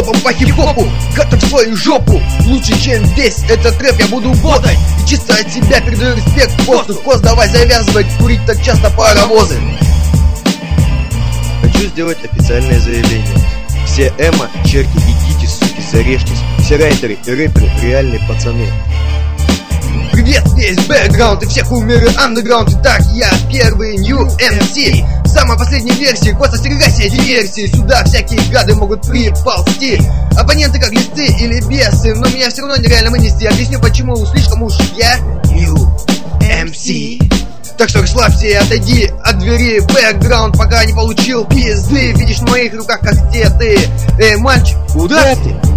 топом по хип-хопу. Готов свою жопу, лучше чем весь этот рэп я буду ботать. И чисто от себя передаю респект посту. Кост, давай завязывать, курить так часто паровозы. Хочу сделать официальное заявление. Все эмо, черти, идите, суки, зарежьтесь. Все райтеры и рэперы реальные пацаны. Привет, весь бэкграунд и всех умеры андеграунд. Итак, я первый New MC. Самая последняя версия, Кост, остерегайся диверсии. Сюда всякие гады могут приползти. Оппоненты как листы или бесы, но меня все равно нереально вынести. Объясню почему, слишком уж я New MC. Так что расслабься и отойди от двери. Бэкграунд пока не получил пизды. Видишь в моих руках кастеты. Эй, мальчик, Куда ты?